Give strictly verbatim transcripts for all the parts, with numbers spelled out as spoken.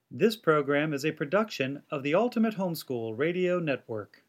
This program is a production of the Ultimate Homeschool Radio Network.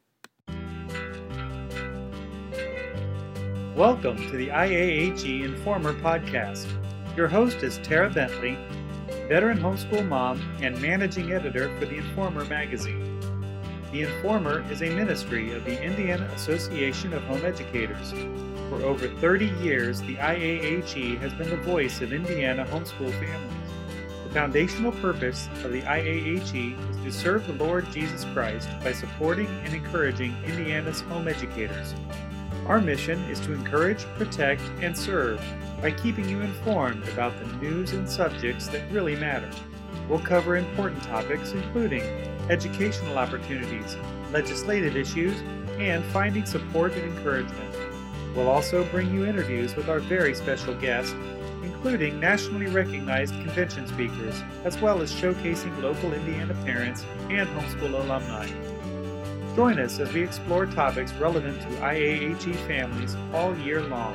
Welcome to the I A H E Informer Podcast. Your host is Tara Bentley, veteran homeschool mom and managing editor for the Informer magazine. The Informer is a ministry of the Indiana Association of Home Educators. For over thirty years, the I A H E has been the voice of Indiana homeschool families. The foundational purpose of the I A H E is to serve the Lord Jesus Christ by supporting and encouraging Indiana's home educators. Our mission is to encourage, protect, and serve by keeping you informed about the news and subjects that really matter. We'll cover important topics including educational opportunities, legislative issues, and finding support and encouragement. We'll also bring you interviews with our very special guests, including nationally recognized convention speakers, as well as showcasing local Indiana parents and homeschool alumni. Join us as we explore topics relevant to I A H E families all year long.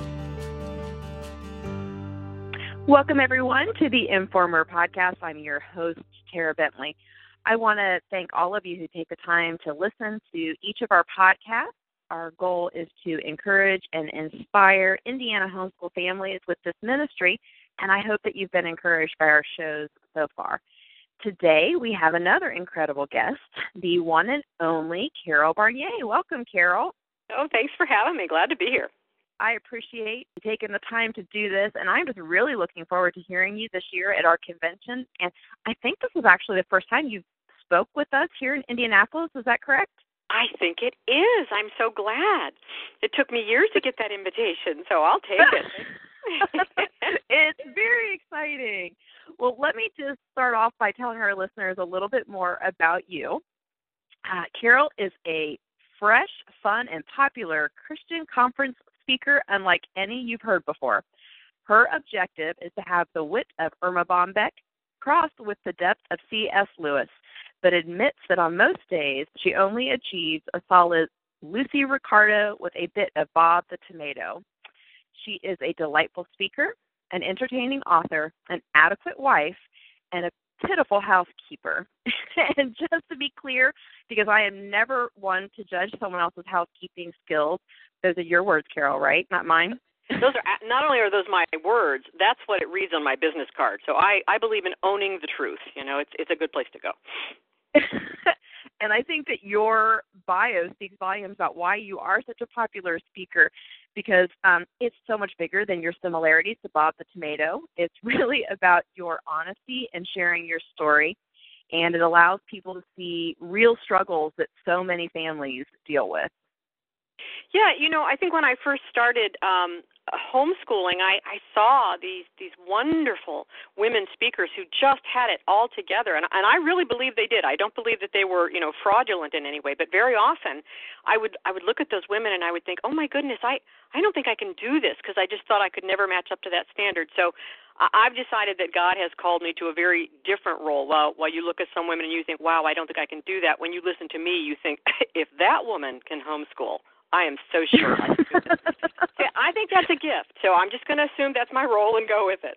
Welcome, everyone, to the Informer Podcast. I'm your host, Tara Bentley. I want to thank all of you who take the time to listen to each of our podcasts. Our goal is to encourage and inspire Indiana homeschool families with this ministry, and I hope that you've been encouraged by our shows so far. Today, we have another incredible guest, the one and only Carol Barnier. Welcome, Carol. Oh, thanks for having me. Glad to be here. I appreciate you taking the time to do this, and I'm just really looking forward to hearing you this year at our convention. And I think this is actually the first time you spoke with us here in Indianapolis. Is that correct? I think it is. I'm so glad. It took me years to get that invitation, so I'll take it. It's very exciting. Well, let me just start off by telling our listeners a little bit more about you. Uh, Carol is a fresh, fun, and popular Christian conference speaker unlike any you've heard before. Her objective is to have the wit of Irma Bombeck crossed with the depth of C S Lewis, but admits that on most days she only achieves a solid Lucy Ricardo with a bit of Bob the Tomato. She is a delightful speaker, an entertaining author, an adequate wife, and a pitiful housekeeper. And just to be clear, because I am never one to judge someone else's housekeeping skills, those are your words, Carol, right? Not mine? Those are not only are those my words, that's what it reads on my business card. So I, I believe in owning the truth. You know, it's it's a good place to go. And I think that your bio speaks volumes about why you are such a popular speaker, because um, it's so much bigger than your similarities to Bob the Tomato. It's really about your honesty and sharing your story, and it allows people to see real struggles that so many families deal with. Yeah, you know, I think when I first started um, homeschooling, I, I saw these these wonderful women speakers who just had it all together, and, and I really believe they did. I don't believe that they were, you know, fraudulent in any way, but very often I would I would look at those women and I would think, oh my goodness, I, I don't think I can do this, because I just thought I could never match up to that standard. So I've decided that God has called me to a very different role. While while you look at some women and you think, wow, I don't think I can do that, when you listen to me, you think, if that woman can homeschool, I am so sure I can do this. I think that's a gift, so I'm just going to assume that's my role and go with it.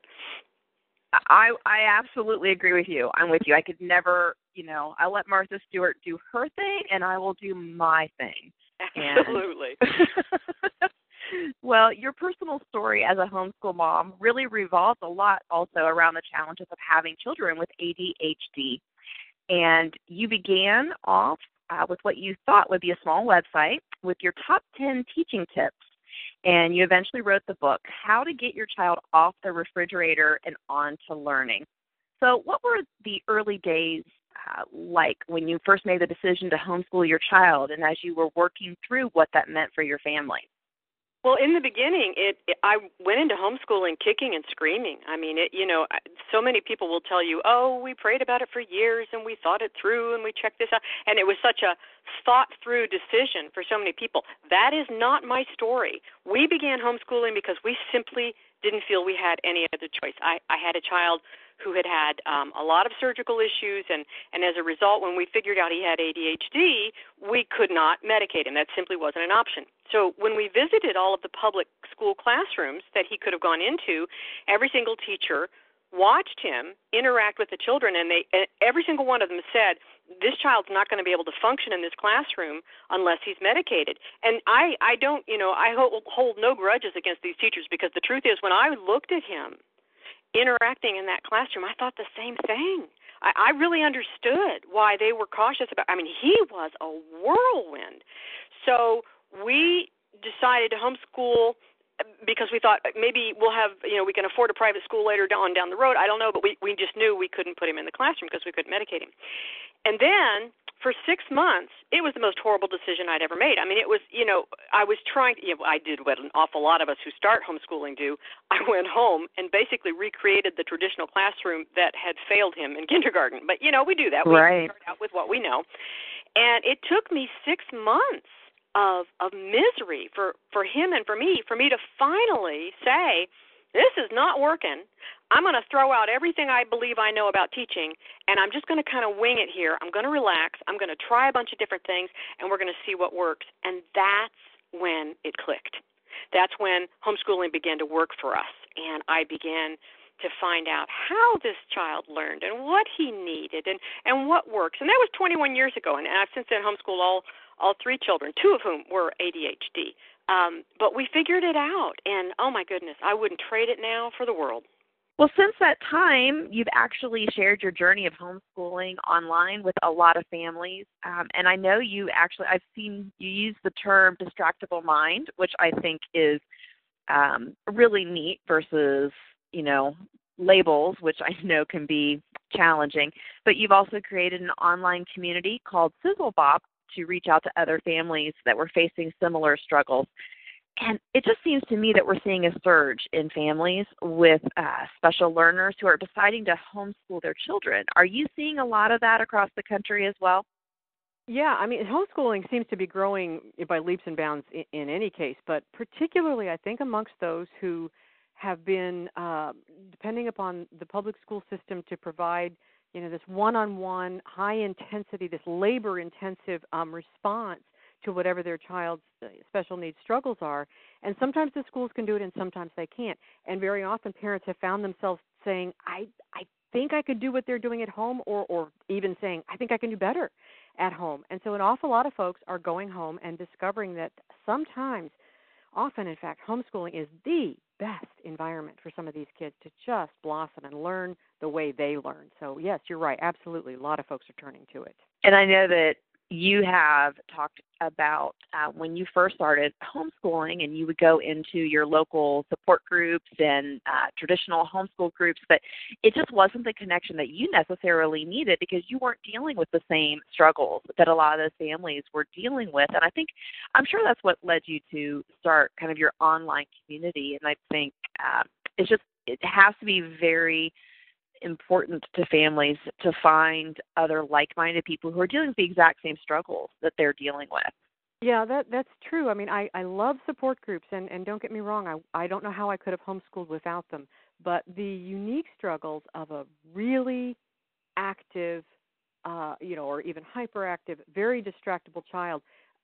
I I absolutely agree with you. I'm with you. I could never, you know, I let Martha Stewart do her thing, and I will do my thing. Absolutely. And well, your personal story as a homeschool mom really revolves a lot also around the challenges of having children with A D H D. And you began off uh, with what you thought would be a small website with your top ten teaching tips. And you eventually wrote the book, How to Get Your Child Off the Refrigerator and On to Learning. So what were the early days uh, like when you first made the decision to homeschool your child, and as you were working through what that meant for your family? Well, in the beginning, it, it I went into homeschooling kicking and screaming. I mean, it, you know, so many people will tell you, oh, we prayed about it for years and we thought it through and we checked this out. And it was such a thought-through decision for so many people. That is not my story. We began homeschooling because we simply didn't feel we had any other choice. I, I had a child who had had um, a lot of surgical issues, and, and as a result, when we figured out he had A D H D, we could not medicate him. That simply wasn't an option. So when we visited all of the public school classrooms that he could have gone into, every single teacher watched him interact with the children, and they and every single one of them said, this child's not going to be able to function in this classroom unless he's medicated. And I, I don't, you know, I hold, hold no grudges against these teachers, because the truth is, when I looked at him interacting in that classroom, I thought the same thing. I, I really understood why they were cautious about, I mean, he was a whirlwind. So we decided to homeschool because we thought maybe we'll have, you know, we can afford a private school later on down the road. I don't know, but we, we just knew we couldn't put him in the classroom because we couldn't medicate him. And then for six months, it was the most horrible decision I'd ever made. I mean, it was, you know, I was trying, you know, I did what an awful lot of us who start homeschooling do. I went home and basically recreated the traditional classroom that had failed him in kindergarten. But, you know, we do that. We right. start out with what we know. And it took me six months of of misery for, for him and for me, for me to finally say, this is not working. I'm going to throw out everything I believe I know about teaching, and I'm just going to kind of wing it here. I'm going to relax. I'm going to try a bunch of different things, and we're going to see what works. And that's when it clicked. That's when homeschooling began to work for us, and I began to find out how this child learned and what he needed and, and what works. And that was twenty-one years ago, and I've since then homeschooled all all three children, two of whom were A D H D. Um, but we figured it out, and oh my goodness, I wouldn't trade it now for the world. Well, since that time, you've actually shared your journey of homeschooling online with a lot of families, um, and I know you actually, I've seen you use the term distractible mind, which I think is um, really neat versus, you know, labels, which I know can be challenging, but you've also created an online community called Sizzlebop to reach out to other families that were facing similar struggles. And it just seems to me that we're seeing a surge in families with uh, special learners who are deciding to homeschool their children. Are you seeing a lot of that across the country as well? Yeah, I mean, homeschooling seems to be growing by leaps and bounds in, in any case, but particularly I think amongst those who have been uh, depending upon the public school system to provide, you know, this one-on-one, high-intensity, this labor-intensive um, response to whatever their child's special needs struggles are. And sometimes the schools can do it and sometimes they can't. And very often parents have found themselves saying, I, I think I could do what they're doing at home, or, or even saying, I think I can do better at home. And so an awful lot of folks are going home and discovering that sometimes, often in fact, homeschooling is the best environment for some of these kids to just blossom and learn the way they learn. So yes, you're right. Absolutely. A lot of folks are turning to it. And I know that you have talked about uh, when you first started homeschooling and you would go into your local support groups and uh, traditional homeschool groups, but it just wasn't the connection that you necessarily needed because you weren't dealing with the same struggles that a lot of those families were dealing with. And I think, I'm sure that's what led you to start kind of your online community. And I think uh, it's just, it has to be very important to families to find other like-minded people who are dealing with the exact same struggles that they're dealing with. Yeah, that that's true. I mean, I, I love support groups, and, and don't get me wrong, I, I don't know how I could have homeschooled without them, but the unique struggles of a really active, uh, you know, or even hyperactive, very distractible child,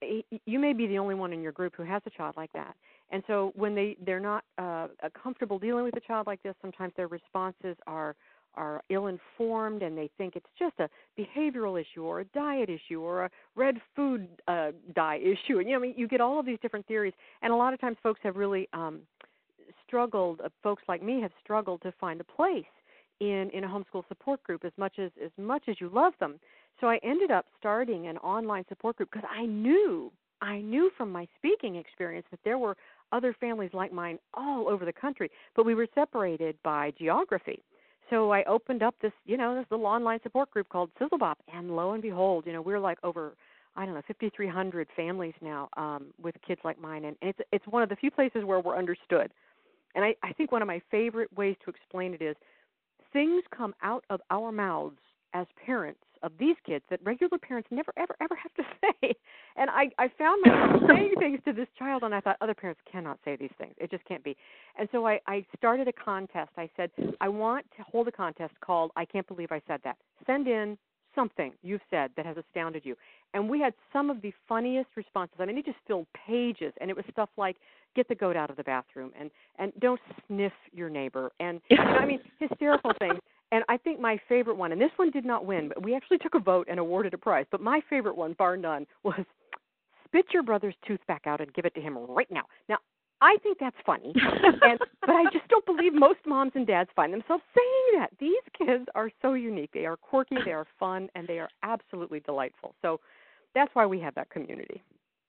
you may be the only one in your group who has a child like that. And so when they, they're not uh, comfortable dealing with a child like this, sometimes their responses are are ill-informed and they think it's just a behavioral issue or a diet issue or a red food uh, dye issue. And, you know, I mean, you get all of these different theories. And a lot of times folks have really um, struggled, uh, folks like me have struggled to find a place in, in a homeschool support group as much as, as much as you love them. So I ended up starting an online support group because I knew, I knew from my speaking experience that there were other families like mine all over the country, but we were separated by geography. So I opened up this, you know, this little online support group called Sizzlebop, and lo and behold, you know, we're like over, I don't know, fifty-three hundred families now um, with kids like mine, and it's it's one of the few places where we're understood. And I, I think one of my favorite ways to explain it is things come out of our mouths as parents of these kids that regular parents never, ever, ever have to say. And I, I found myself saying things to this child, and I thought other parents cannot say these things. It just can't be. And so I, I started a contest. I said, I want to hold a contest called I Can't Believe I Said That. Send in something you've said that has astounded you. And we had some of the funniest responses. I mean, it just filled pages, and it was stuff like, get the goat out of the bathroom, and, and don't sniff your neighbor. And, you know, I mean, hysterical things. And I think my favorite one, and this one did not win, but we actually took a vote and awarded a prize. But my favorite one, bar none, was spit your brother's tooth back out and give it to him right now. Now, I think that's funny, and, but I just don't believe most moms and dads find themselves saying that. These kids are so unique. They are quirky, they are fun, and they are absolutely delightful. So that's why we have that community.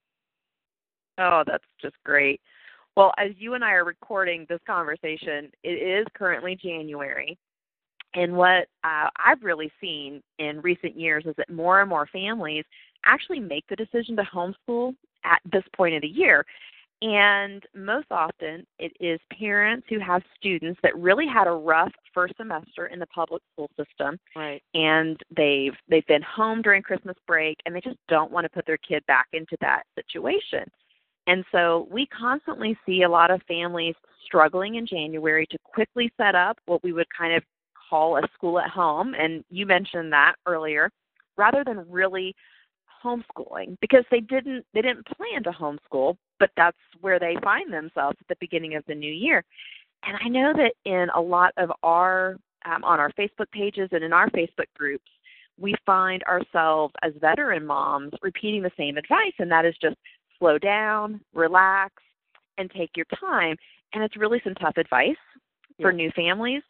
Oh, that's just great. Well, as you and I are recording this conversation, it is currently January. And what uh, I've really seen in recent years is that more and more families actually make the decision to homeschool at this point of the year. And most often, it is parents who have students that really had a rough first semester in the public school system, right? And they've they've been home during Christmas break, and they just don't want to put their kid back into that situation. And so we constantly see a lot of families struggling in January to quickly set up what we would kind of call a school at home, and you mentioned that earlier, rather than really homeschooling, because they didn't they didn't plan to homeschool, but that's where they find themselves at the beginning of the new year. And I know that in a lot of our um, on our Facebook pages and in our Facebook groups, we find ourselves as veteran moms repeating the same advice, and that is just slow down, relax, and take your time. And it's really some tough advice for yeah. new families.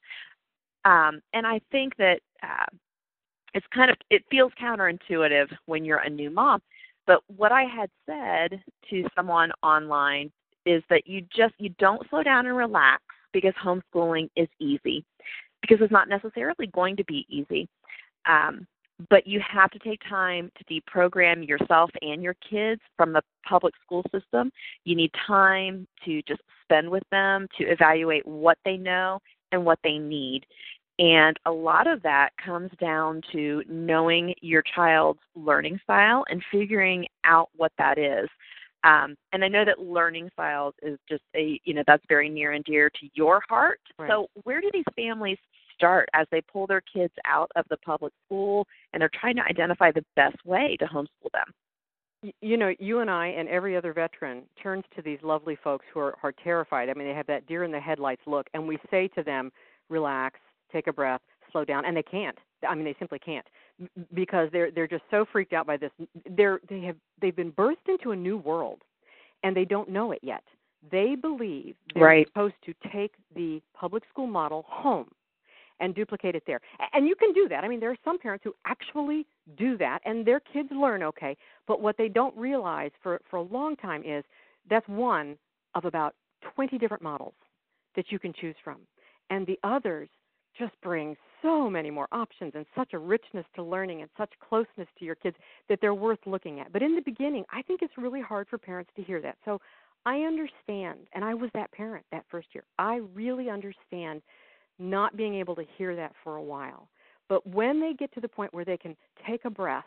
Um, and I think that uh, it's kind of, it feels counterintuitive when you're a new mom. But what I had said to someone online is that you just, you don't slow down and relax because homeschooling is easy, because it's not necessarily going to be easy. Um, but you have to take time to deprogram yourself and your kids from the public school system. You need time to just spend with them, to evaluate what they know and what they need. And a lot of that comes down to knowing your child's learning style and figuring out what that is. Um, and I know that learning styles is just a, you know, that's very near and dear to your heart. Right. So where do these families start as they pull their kids out of the public school and they're trying to identify the best way to homeschool them? You know, you and I and every other veteran turns to these lovely folks who are, are terrified. I mean, they have that deer in the headlights look, and we say to them, relax, take a breath, slow down, and they can't. I mean, they simply can't, because they're they're just so freaked out by this. They're they have they've been birthed into a new world, and they don't know it yet. They believe they're right. supposed to take the public school model home and duplicate it there. And you can do that. I mean, there are some parents who actually do that, and their kids learn okay. But what they don't realize for, for a long time is that's one of about twenty different models that you can choose from. And the others just bring so many more options and such a richness to learning and such closeness to your kids that they're worth looking at. But in the beginning, I think it's really hard for parents to hear that. So I understand, and I was that parent that first year. I really understand not being able to hear that for a while. But when they get to the point where they can take a breath,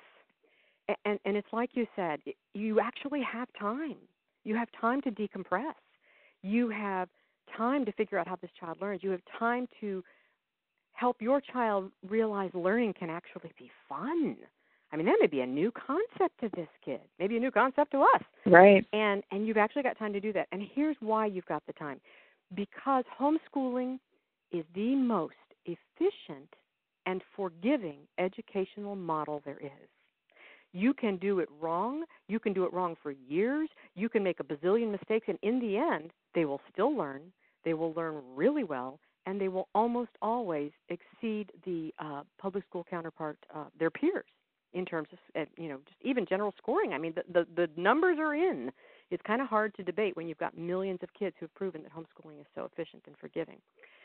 and, and it's like you said, you actually have time. You have time to decompress. You have time to figure out how this child learns. You have time to help your child realize learning can actually be fun. I mean, that may be a new concept to this kid, maybe a new concept to us. Right. And and you've actually got time to do that. And here's why you've got the time. Because homeschooling is the most efficient and forgiving educational model there is. You can do it wrong. You can do it wrong for years. You can make a bazillion mistakes, and in the end, they will still learn. They will learn really well, and they will almost always exceed the uh, public school counterpart, uh, their peers, in terms of, uh, you know, just even general scoring. I mean, the, the, the numbers are in. It's kind of hard to debate when you've got millions of kids who have proven that homeschooling is so efficient and forgiving.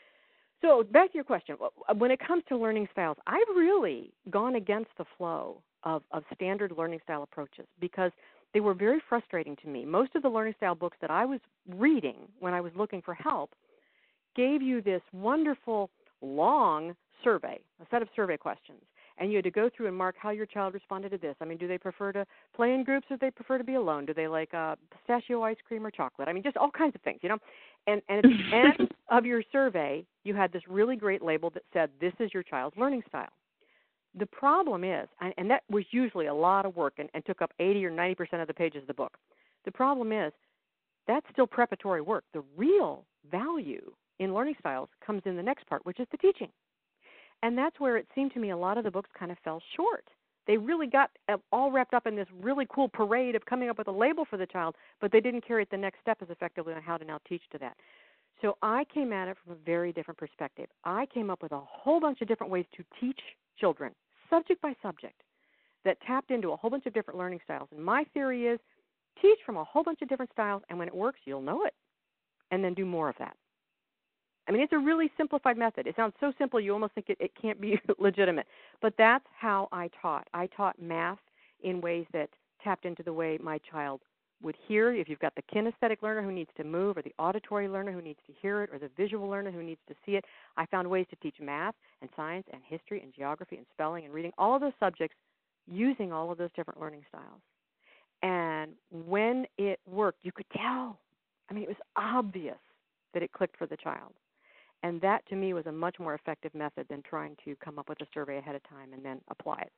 So back to your question. When it comes to learning styles, I've really gone against the flow of, of standard learning style approaches because they were very frustrating to me. Most of the learning style books that I was reading when I was looking for help gave you this wonderful, long survey, a set of survey questions, and you had to go through and mark how your child responded to this. I mean, do they prefer to play in groups or do they prefer to be alone? Do they like uh, pistachio ice cream or chocolate? I mean, just all kinds of things, you know. And, and at the end of your survey, you had this really great label that said, this is your child's learning style. The problem is, and, and that was usually a lot of work and, and took up eighty or ninety percent of the pages of the book. The problem is, that's still preparatory work. The real value in learning styles comes in the next part, which is the teaching. And that's where it seemed to me a lot of the books kind of fell short. They really got all wrapped up in this really cool parade of coming up with a label for the child, but they didn't carry it the next step as effectively on how to now teach to that. So I came at it from a very different perspective. I came up with a whole bunch of different ways to teach children, subject by subject, that tapped into a whole bunch of different learning styles. And my theory is teach from a whole bunch of different styles, and when it works, you'll know it, and then do more of that. I mean, it's a really simplified method. It sounds so simple you almost think it, it can't be legitimate. But that's how I taught. I taught math in ways that tapped into the way my child would hear. If you've got the kinesthetic learner who needs to move, or the auditory learner who needs to hear it, or the visual learner who needs to see it, I found ways to teach math and science and history and geography and spelling and reading, all of those subjects using all of those different learning styles. And when it worked, you could tell. I mean, it was obvious that it clicked for the child. And that, to me, was a much more effective method than trying to come up with a survey ahead of time and then apply it.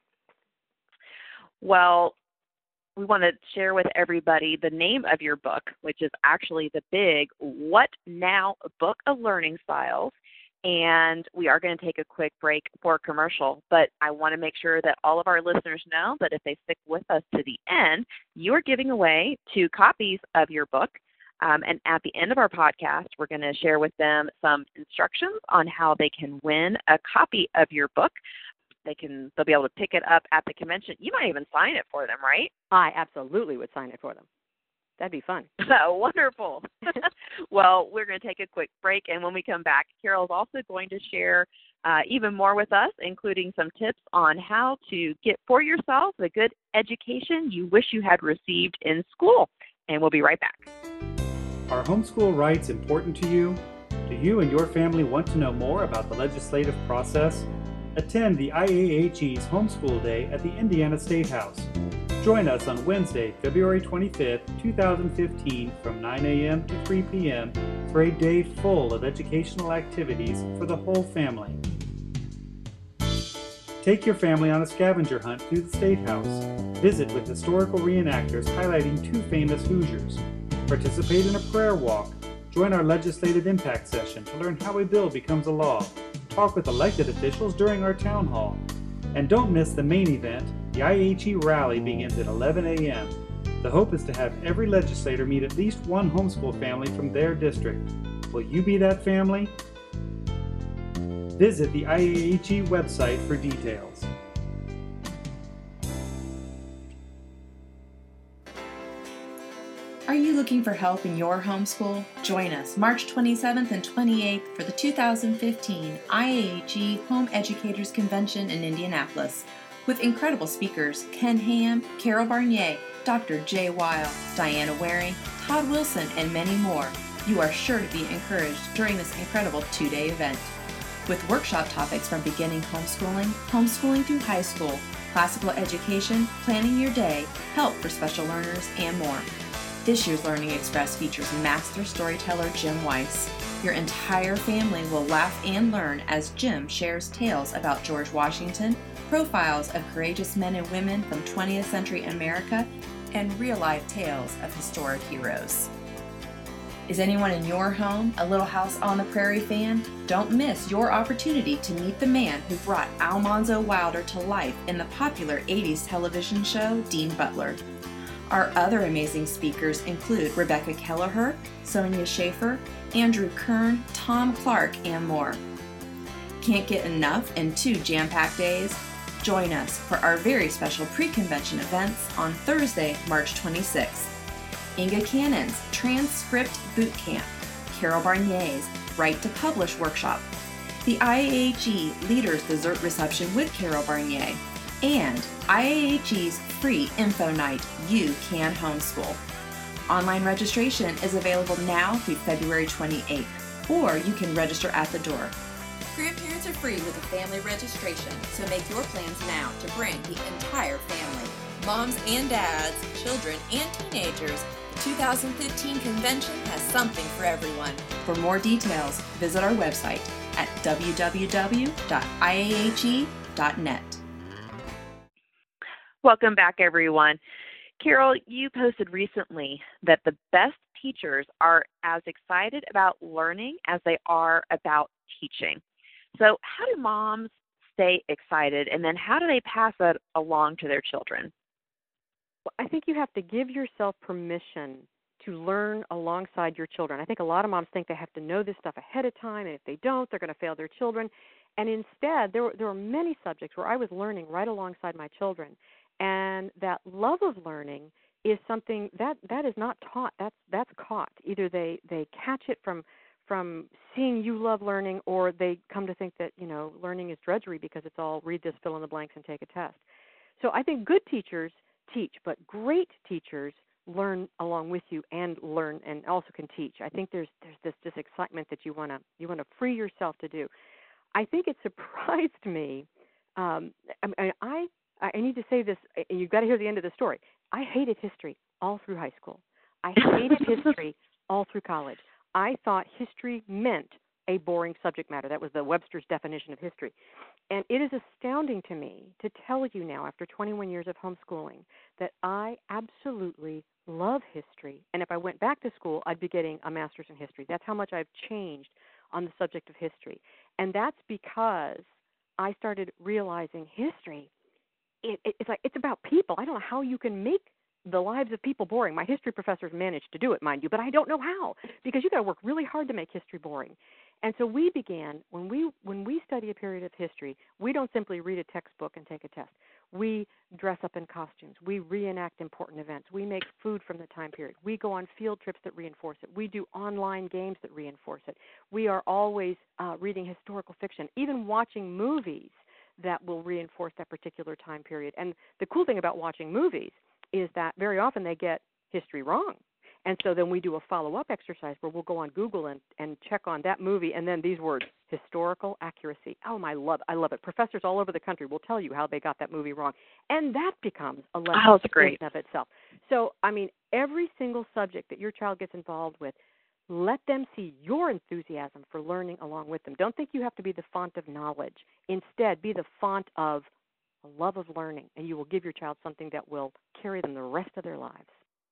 Well, we want to share with everybody the name of your book, which is actually the big What Now Book of Learning Styles. And we are going to take a quick break for a commercial, but I want to make sure that all of our listeners know that if they stick with us to the end, you are giving away two copies of your book. Um, and at the end of our podcast, we're going to share with them some instructions on how they can win a copy of your book. They can, they'll be able to pick it up at the convention. You might even sign it for them, right? I absolutely would sign it for them. That'd be fun. Oh, wonderful. Well, we're going to take a quick break, and when we come back, Carol's also going to share uh, even more with us, including some tips on how to get for yourself the good education you wish you had received in school. And we'll be right back. Are homeschool rights important to you? Do you and your family want to know more about the legislative process? Attend the I A H E's Homeschool Day at the Indiana State House. Join us on Wednesday, February twenty-fifth, twenty fifteen from nine a.m. to three p.m. for a day full of educational activities for the whole family. Take your family on a scavenger hunt through the State House. Visit with historical reenactors highlighting two famous Hoosiers. Participate in a prayer walk. Join our legislative impact session to learn how a bill becomes a law. Talk with elected officials during our town hall. And don't miss the main event. The I A H E rally begins at eleven a.m. The hope is to have every legislator meet at least one homeschool family from their district. Will you be that family? Visit the I A H E website for details. Are you looking for help in your homeschool? Join us March twenty-seventh and twenty-eighth for the two thousand fifteen I A H E Home Educators Convention in Indianapolis with incredible speakers Ken Ham, Carol Barnier, Doctor Jay Weil, Diana Waring, Todd Wilson, and many more. You are sure to be encouraged during this incredible two-day event. With workshop topics from beginning homeschooling, homeschooling through high school, classical education, planning your day, help for special learners, and more. This year's Learning Express features master storyteller Jim Weiss. Your entire family will laugh and learn as Jim shares tales about George Washington, profiles of courageous men and women from twentieth century America, and real-life tales of historic heroes. Is anyone in your home a Little House on the Prairie fan? Don't miss your opportunity to meet the man who brought Almanzo Wilder to life in the popular eighties television show Dean Butler. Our other amazing speakers include Rebecca Kelleher, Sonia Schaefer, Andrew Kern, Tom Clark, and more. Can't get enough in two jam-packed days? Join us for our very special pre-convention events on Thursday, March twenty-sixth. Inga Cannon's Transcript Boot Camp, Carol Barnier's Right to Publish Workshop, the I A H E Leaders Dessert Reception with Carol Barnier, and I A H E's free info night, You Can Homeschool. Online registration is available now through February twenty-eighth, or you can register at the door. Grandparents are free with a family registration, so make your plans now to bring the entire family. Moms and dads, children and teenagers, the two thousand fifteen convention has something for everyone. For more details, visit our website at w w w dot i a h e dot net. Welcome back, everyone. Carol, you posted recently that the best teachers are as excited about learning as they are about teaching. So how do moms stay excited, and then how do they pass that along to their children? Well, I think you have to give yourself permission to learn alongside your children. I think a lot of moms think they have to know this stuff ahead of time, and if they don't, they're going to fail their children. And instead, there were, there were many subjects where I was learning right alongside my children. And that love of learning is something that, that is not taught. That's that's caught. Either they, they catch it from from seeing you love learning, or they come to think that, you know, learning is drudgery because it's all read this, fill in the blanks, and take a test. So I think good teachers teach, but great teachers learn along with you and learn and also can teach. I think there's there's this, this excitement that you want to you want to free yourself to do. I think it surprised me. Um, I, I I need to say this, and you've got to hear the end of the story. I hated history all through high school. I hated history all through college. I thought history meant a boring subject matter. That was the Webster's definition of history. And it is astounding to me to tell you now, after twenty-one years of homeschooling, that I absolutely love history. And if I went back to school, I'd be getting a master's in history. That's how much I've changed on the subject of history. And that's because I started realizing history, it, it, it's like it's about people. I don't know how you can make the lives of people boring. My history professors managed to do it, mind you, but I don't know how, because you've got to work really hard to make history boring. And so we began, when we when we study a period of history, we don't simply read a textbook and take a test. We dress up in costumes. We reenact important events. We make food from the time period. We go on field trips that reinforce it. We do online games that reinforce it. We are always uh, reading historical fiction, even watching movies that will reinforce that particular time period. And the cool thing about watching movies is that very often they get history wrong. And so then we do a follow-up exercise where we'll go on Google and, and check on that movie, and then these words, historical accuracy. Oh, my love, I love it. Professors all over the country will tell you how they got that movie wrong. And that becomes a lesson oh, that's great. in of itself. So, I mean, every single subject that your child gets involved with, let them see your enthusiasm for learning along with them. Don't think you have to be the font of knowledge. Instead, be the font of a love of learning, and you will give your child something that will carry them the rest of their lives.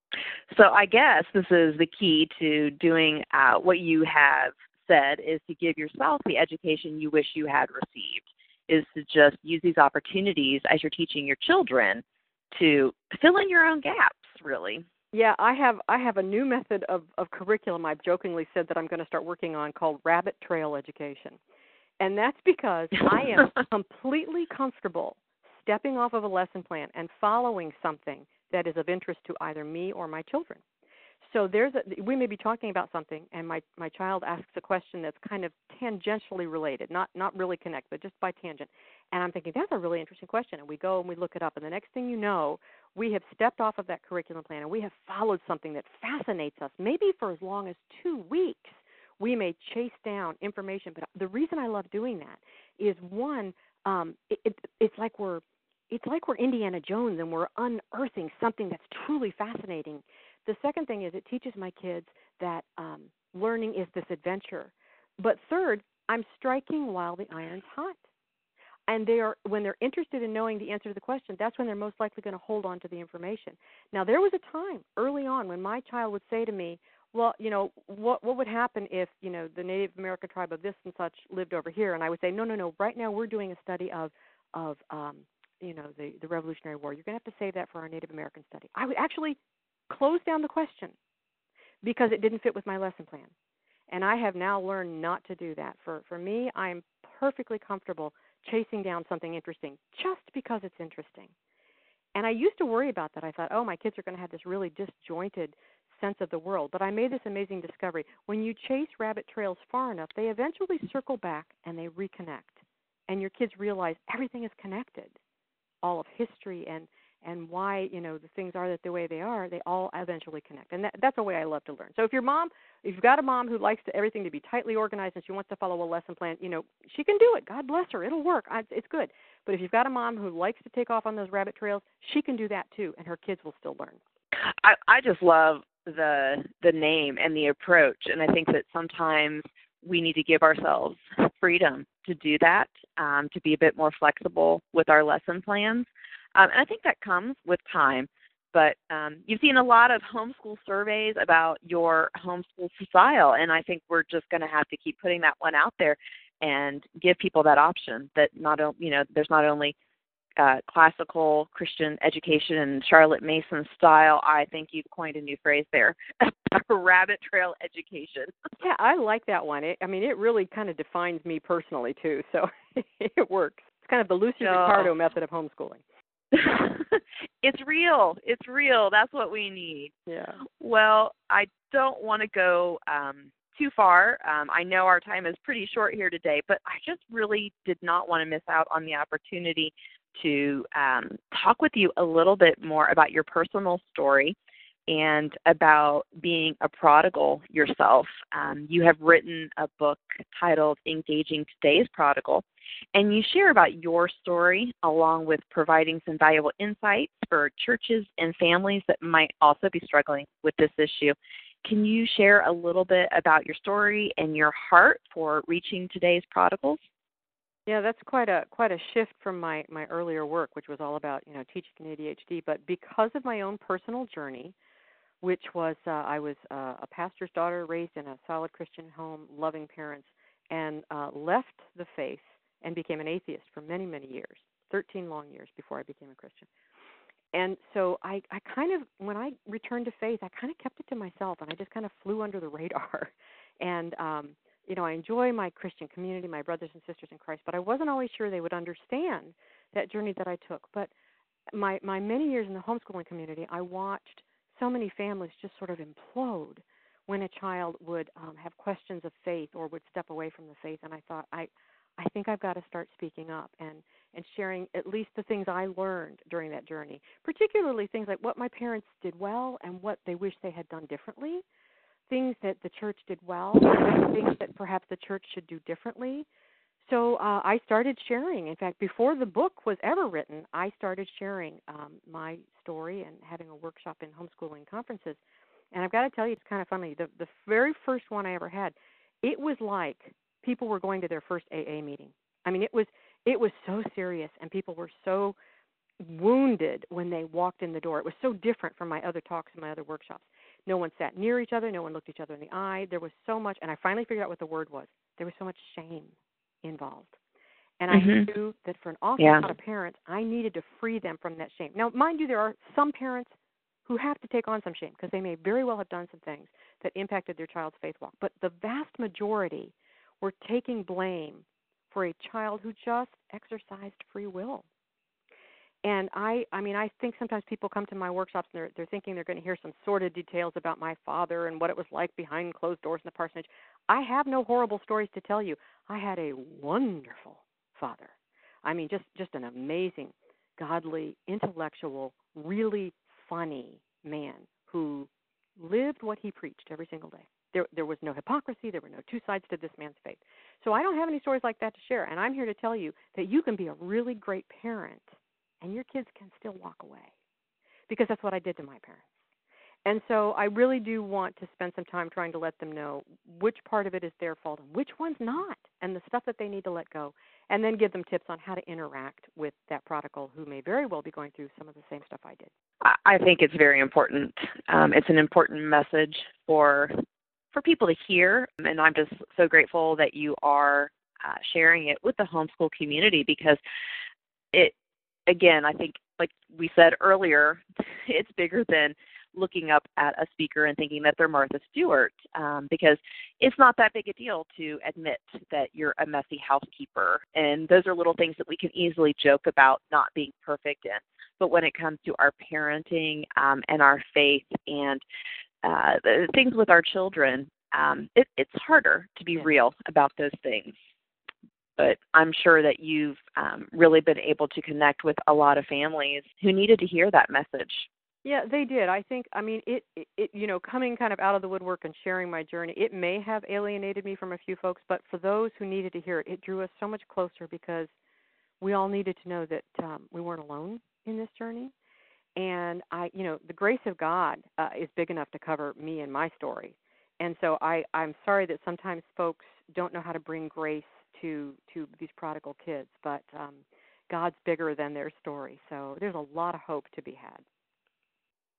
So I guess this is the key to doing uh, what you have said, is to give yourself the education you wish you had received, is to just use these opportunities as you're teaching your children to fill in your own gaps, really. Yeah, I have I have a new method of, of curriculum I've jokingly said that I'm going to start working on called rabbit trail education. And that's because I am completely comfortable stepping off of a lesson plan and following something that is of interest to either me or my children. So there's a, we may be talking about something, and my, my child asks a question that's kind of tangentially related, not not really connected, but just by tangent. And I'm thinking, that's a really interesting question. And we go and we look it up, and the next thing you know, we have stepped off of that curriculum plan, and we have followed something that fascinates us, maybe for as long as two weeks. We may chase down information, but the reason I love doing that is, one, um, it, it, it's like we're It's like we're Indiana Jones and we're unearthing something that's truly fascinating. The second thing is it teaches my kids that um, learning is this adventure. But third, I'm striking while the iron's hot. And they are, when they're interested in knowing the answer to the question, that's when they're most likely going to hold on to the information. Now, there was a time early on when my child would say to me, well, you know, what what would happen if, you know, the Native American tribe of this and such lived over here? And I would say, no, no, no, right now we're doing a study of, of um, you know, the, the Revolutionary War. You're going to have to save that for our Native American study. I would actually close down the question because it didn't fit with my lesson plan. And I have now learned not to do that. For, for me, I'm perfectly comfortable chasing down something interesting just because it's interesting. And I used to worry about that. I thought, oh, my kids are going to have this really disjointed sense of the world. But I made this amazing discovery. When you chase rabbit trails far enough, they eventually circle back and they reconnect. And your kids realize everything is connected. All of history and, and why, you know, the things are that the way they are, they all eventually connect. And that, that's a way I love to learn. So if your mom, if you've got a mom who likes to, everything to be tightly organized and she wants to follow a lesson plan, you know, she can do it. God bless her. It'll work. I, it's good. But if you've got a mom who likes to take off on those rabbit trails, she can do that too, and her kids will still learn. I, I just love the the name and the approach, and I think that sometimes we need to give ourselves freedom to do that, um, to be a bit more flexible with our lesson plans. Um, and I think that comes with time. but um, you've seen a lot of homeschool surveys about your homeschool style, and I think we're just going to have to keep putting that one out there and give people that option that not o- you know there's not only uh, classical Christian education and Charlotte Mason style. I think you've coined a new phrase there, rabbit trail education. Yeah, I like that one. It, I mean, it really kind of defines me personally, too, so it works. It's kind of the Lucy Oh. Ricardo method of homeschooling. It's real. It's real. That's what we need. Yeah. Well, I don't want to go um, too far. Um, I know our time is pretty short here today, but I just really did not want to miss out on the opportunity to um, talk with you a little bit more about your personal story and about being a prodigal yourself. Um, you have written a book titled Engaging Today's Prodigal, and you share about your story along with providing some valuable insights for churches and families that might also be struggling with this issue. Can you share a little bit about your story and your heart for reaching today's prodigals? Yeah, that's quite a quite a shift from my, my earlier work, which was all about, you know, teaching A D H D. But because of my own personal journey, which was uh, I was uh, a pastor's daughter, raised in a solid Christian home, loving parents, and uh, left the faith and became an atheist for many, many years, thirteen long years before I became a Christian. And so I, I kind of, when I returned to faith, I kind of kept it to myself, and I just kind of flew under the radar. And, um, you know, I enjoy my Christian community, my brothers and sisters in Christ, but I wasn't always sure they would understand that journey that I took. But my, my many years in the homeschooling community, I watched so many families just sort of implode when a child would um, have questions of faith or would step away from the faith. And I thought, I, I think I've got to start speaking up and, and sharing at least the things I learned during that journey, particularly things like what my parents did well and what they wish they had done differently, things that the church did well, and things that perhaps the church should do differently. So uh, I started sharing. In fact, before the book was ever written, I started sharing um, my story and having a workshop in homeschooling conferences. And I've got to tell you, it's kind of funny. The, the very first one I ever had, it was like people were going to their first A A meeting. I mean, it was it was so serious, and people were so wounded when they walked in the door. It was so different from my other talks and my other workshops. No one sat near each other. No one looked each other in the eye. There was so much, and I finally figured out what the word was. There was so much shame involved. And mm-hmm. I knew that for an awful yeah. lot of parents, I needed to free them from that shame. Now, mind you, there are some parents who have to take on some shame because they may very well have done some things that impacted their child's faith walk. But the vast majority were taking blame for a child who just exercised free will. And I, I mean, I think sometimes people come to my workshops and they're, they're thinking they're going to hear some sordid details about my father and what it was like behind closed doors in the parsonage. I have no horrible stories to tell you. I had a wonderful father. I mean, just, just an amazing, godly, intellectual, really funny man who lived what he preached every single day. There, there was no hypocrisy. There were no two sides to this man's faith. So I don't have any stories like that to share. And I'm here to tell you that you can be a really great parent and your kids can still walk away, because that's what I did to my parents. And so I really do want to spend some time trying to let them know which part of it is their fault and which one's not, and the stuff that they need to let go, and then give them tips on how to interact with that prodigal who may very well be going through some of the same stuff I did. I think it's very important. Um, it's an important message for for people to hear, and I'm just so grateful that you are uh, sharing it with the homeschool community, because it, again, I think, like we said earlier, it's bigger than looking up at a speaker and thinking that they're Martha Stewart, um, because it's not that big a deal to admit that you're a messy housekeeper. And those are little things that we can easily joke about not being perfect in. But when it comes to our parenting um, and our faith and uh, the things with our children, um, it, it's harder to be yeah. real about those things. But I'm sure that you've um, really been able to connect with a lot of families who needed to hear that message. Yeah, they did. I think, I mean, it, it, it, you know, coming kind of out of the woodwork and sharing my journey, it may have alienated me from a few folks, but for those who needed to hear it, it drew us so much closer, because we all needed to know that um, we weren't alone in this journey. And I, you know, the grace of God uh, is big enough to cover me and my story. And so I, I'm sorry that sometimes folks don't know how to bring grace to to these prodigal kids, but um, God's bigger than their story. So there's a lot of hope to be had.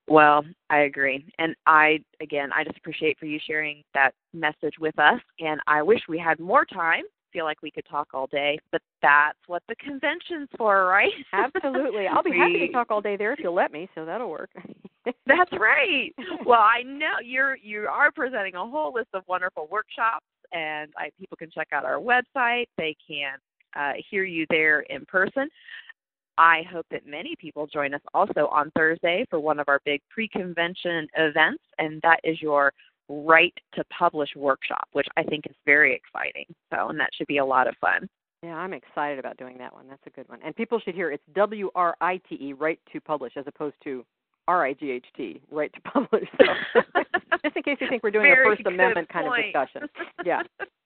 Well, I agree. And I, again, I just appreciate for you sharing that message with us. And I wish we had more time. Feel like we could talk all day, but that's what the convention's for, right? Absolutely. I'll be we, happy to talk all day there if you'll let me, so that'll work. That's right. Well, I know you're you are presenting a whole list of wonderful workshops, and I, people can check out our website. They can uh, hear you there in person. I hope that many people join us also on Thursday for one of our big pre-convention events, and that is your Write to Publish workshop, which I think is very exciting. So, and that should be a lot of fun. Yeah, I'm excited about doing that one. That's a good one. And people should hear it's W R I T E, Write to Publish, as opposed to R I G H T, Write to Publish. So, just in case you think we're doing very a First Amendment kind point. of discussion. Yeah.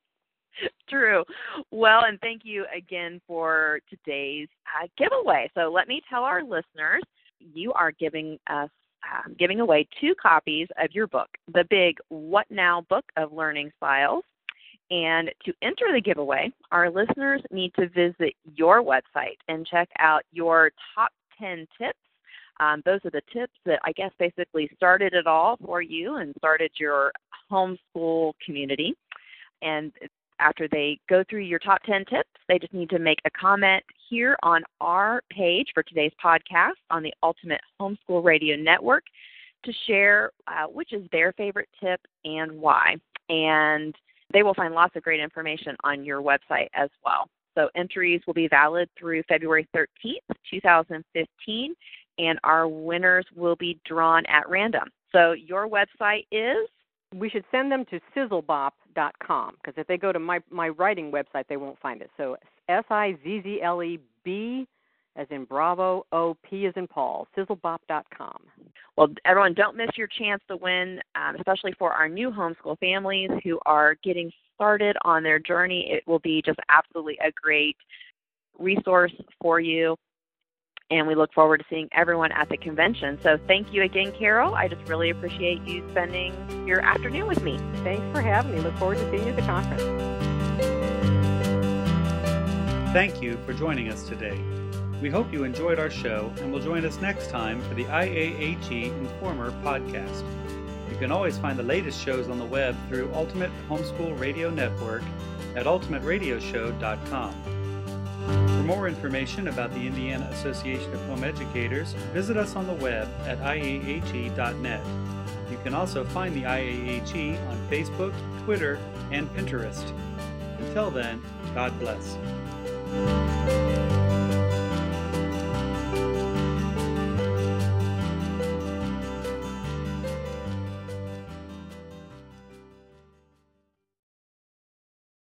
True. Well, and thank you again for today's uh, giveaway. So let me tell our listeners, you are giving us um, giving away two copies of your book, the big What Now book of learning styles. And to enter the giveaway, our listeners need to visit your website and check out your top ten tips. Um, those are the tips that I guess basically started it all for you and started your homeschool community. And after they go through your top ten tips, they just need to make a comment here on our page for today's podcast on the Ultimate Homeschool Radio Network to share uh, which is their favorite tip and why. And they will find lots of great information on your website as well. So entries will be valid through February thirteenth, twenty fifteen, and our winners will be drawn at random. So your website is? We should send them to sizzlebop dot com, because if they go to my, my writing website, they won't find it. So S I Z Z L E B as in Bravo, O, P as in Paul, sizzlebop dot com. Well, everyone, don't miss your chance to win, um, especially for our new homeschool families who are getting started on their journey. It will be just absolutely a great resource for you. And we look forward to seeing everyone at the convention. So thank you again, Carol. I just really appreciate you spending your afternoon with me. Thanks for having me. Look forward to seeing you at the conference. Thank you for joining us today. We hope you enjoyed our show and will join us next time for the I A H E Informer podcast. You can always find the latest shows on the web through Ultimate Homeschool Radio Network at ultimate radio show dot com. For more information about the Indiana Association of Home Educators, visit us on the web at I A H E dot net. You can also find the I A H E on Facebook, Twitter, and Pinterest. Until then, God bless.